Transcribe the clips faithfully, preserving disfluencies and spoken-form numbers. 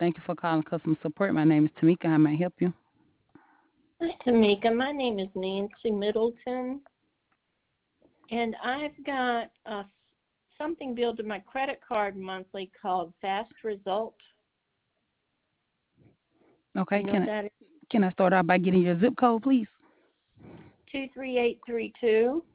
Thank you for calling customer support. My name is Tamika. How may I help you? Hi, Tamika. My name is Nancy Middleton, and I've got uh, something billed to my credit card monthly called Fast Result. Do Okay, you know what can I that is? can I start out by getting your zip code, please? two three eight three two.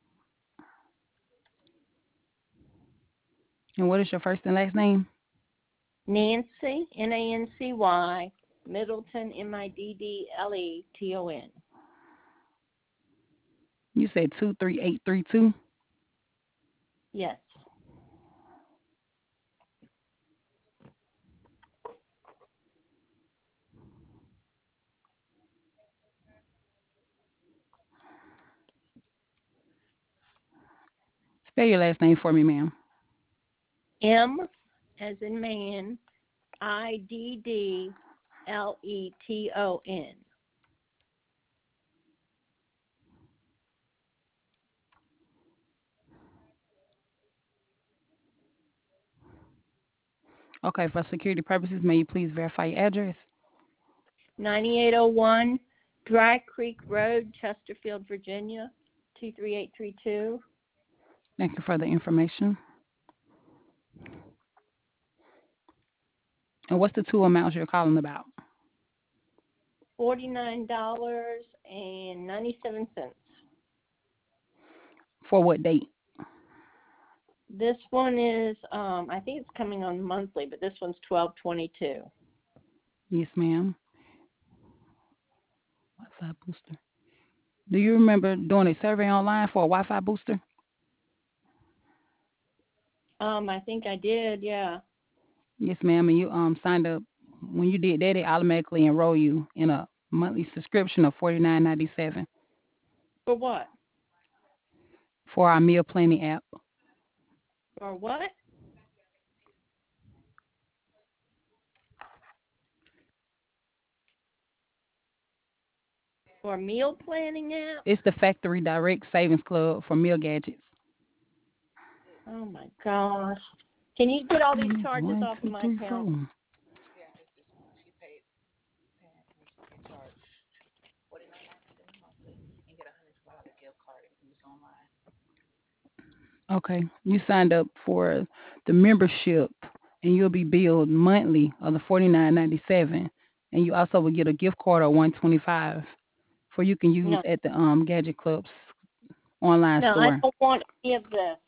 And what is your first and last name? Nancy, N A N C Y, Middleton, M I D D L E T O N. You said two three eight three two. Yes. Spell your last name for me, ma'am. M as in man, I D D L E T O N. Okay, for security purposes, may you please verify your address? ninety-eight oh one Dry Creek Road, Chesterfield, Virginia, two three eight three two. Thank you for the information. And what's the two amounts you're calling about? forty-nine dollars and ninety-seven cents. For what date? This one is, um, I think it's coming on monthly, but this one's twelve twenty-two. Yes, ma'am. Wi-Fi booster. Do you remember doing a survey online for a Wi-Fi booster? Um, I think I did, yeah. Yes, ma'am. And you um signed up. When you did that, they automatically enroll you in a monthly subscription of forty nine ninety seven For what? for our meal planning app. For what? For meal planning app? It's the Factory Direct Savings Club for meal gadgets. Oh my gosh. Can you get all these Mm, charges One, off of two, my three, account? four. Okay, you signed up for the membership, and you'll be billed monthly of the forty nine ninety seven, and you also will get a gift card of one twenty five for you can use No. at the um Gadget Club's online No, I store. don't want any of this.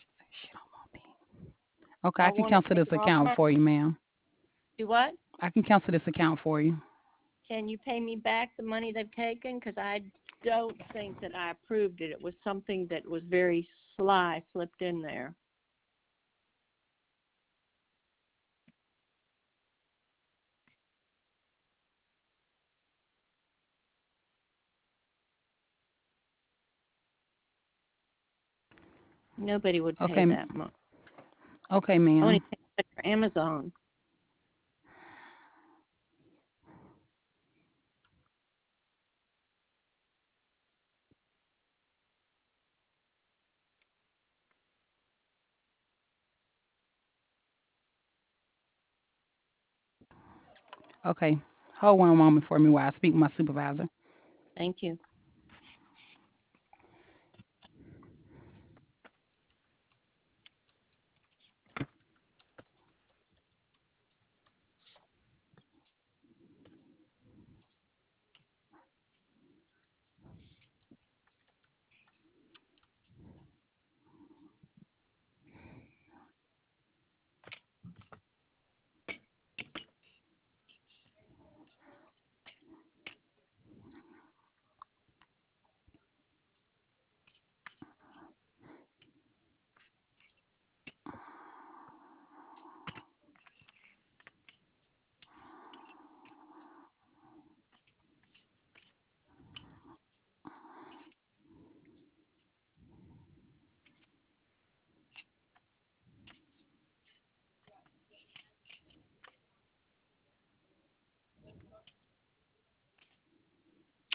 Okay, I I can want it cancel this taken off account my. for you, ma'am. Do what? I can cancel this account for you. Can you pay me back the money they've taken? Because I don't think that I approved it. It was something that was very sly slipped in there. Nobody would pay Okay, that much. okay, I only ma'am. pay that for Amazon. Okay, hold one moment for me while I speak with my supervisor. Thank you.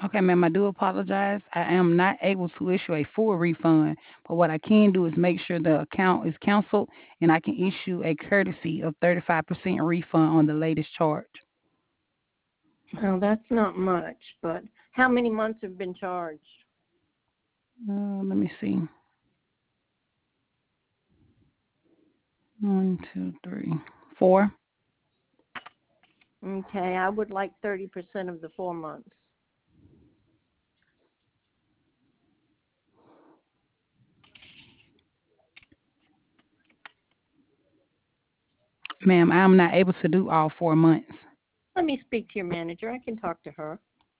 Okay, ma'am, I do apologize. I am not able to issue a full refund, but what I can do is make sure the account is canceled and I can issue a courtesy of thirty-five percent refund on the latest charge. Well, that's not much, but how many months have been charged? Uh, let me see. One, two, three, four. Okay, I would like thirty percent of the four months. Ma'am, I am not able to do all four months, Let me speak to your manager. I can talk to her.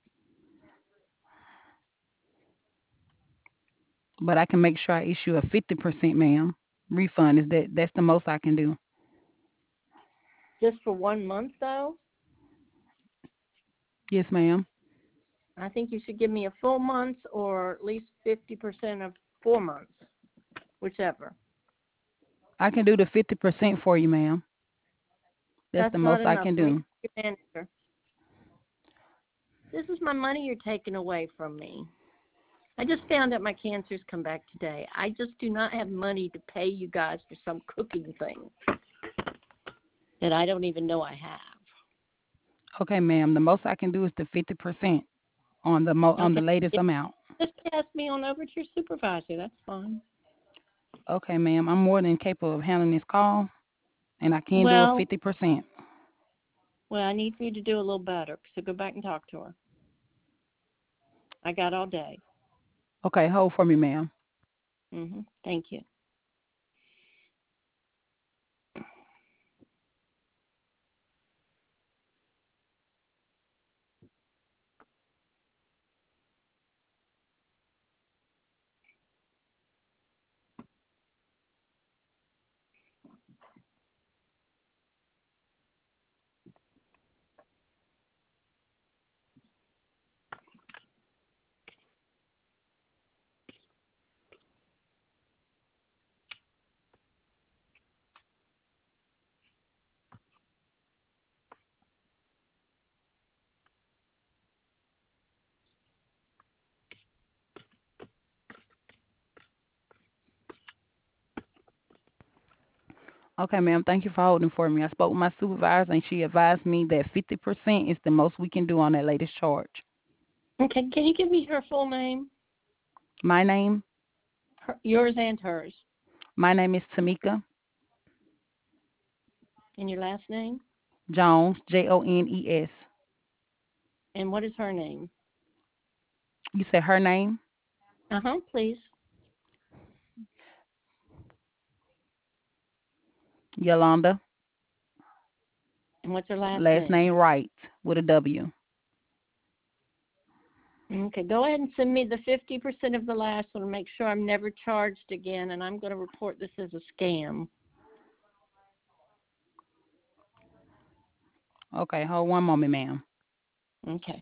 but I can make sure I issue a fifty percent, ma'am. Refund is that that's the most I can do. Just for one month, though? Yes, ma'am. I think you should give me a full month or at least fifty percent of four months, whichever. I can do the fifty percent for you, ma'am. That's That's the not most I enough. can Let me do. speak to your manager. This is my money you're taking away from me. I just found out my cancer's come back today. I just do not have money to pay you guys for some cooking thing that I don't even know I have. Okay, ma'am. The most I can do is the fifty percent on the mo- on the Okay. latest Yeah, amount. just pass me on over to your supervisor. That's fine. Okay, ma'am. I'm more than capable of handling this call, and I can do a Well, fifty percent. well, I need for you to do a little better. So go back and talk to her. I got all day. Okay, hold for me, ma'am. Mhm. Thank you. Okay, ma'am. Thank you for holding for me. I spoke with my supervisor, and she advised me that fifty percent is the most we can do on that latest charge. Okay. Can you give me her full name? My name, Her, yours and hers. my name is Tamika And your last name? Jones, J O N E S. And what is her name? You said her name, Uh huh. Please. Yolanda. And what's her last Last name? name Wright with a W. Okay. Go ahead and send me the fifty percent of the last one and make sure I'm never charged again. And I'm going to report this as a scam. Okay, hold one moment, ma'am. Okay.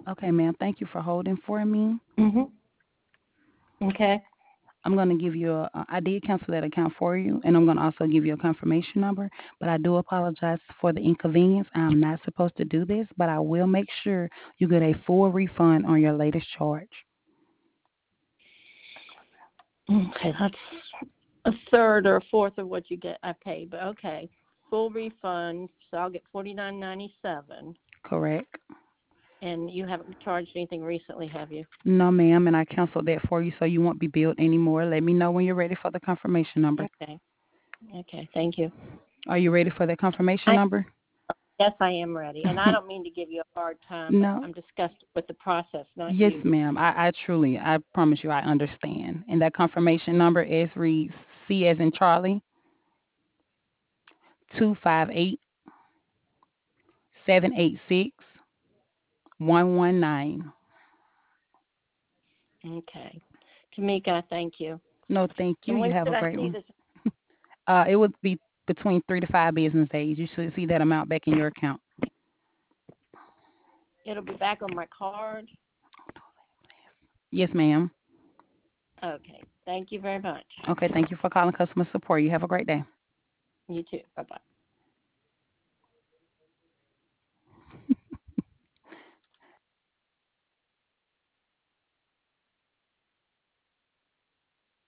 Okay, ma'am. Thank you for holding for me. Mhm. Okay. I'm going to give you a, uh, I did cancel that account for you, and I'm going to also give you a confirmation number. But I do apologize for the inconvenience. I'm not supposed to do this, but I will make sure you get a full refund on your latest charge. Okay, that's a third or a fourth of what you get I pay, but okay. Full refund, so I'll get forty nine ninety seven. Correct? And you haven't charged anything recently, have you? No, ma'am, and I canceled that for you so you won't be billed anymore. Let me know when you're ready for the confirmation number. Okay. Okay, thank you. Are you ready for the confirmation I number? yes, I am ready. And I don't mean to give you a hard time, but No. I'm disgusted with the process, not Yes, you. ma'am. I, I truly, I promise you, I understand. And that confirmation number is reads C as in Charlie, two five eight seven eight six one one nine. Okay. Tamika, thank you. No, thank you. And You when have should a I great see one. this? Uh, it would be between three to five business days. You should see that amount back in your account. It'll be back on my card. Yes, ma'am. Okay. Thank you very much. Okay, thank you for calling customer support. You have a great day. You too. Bye bye.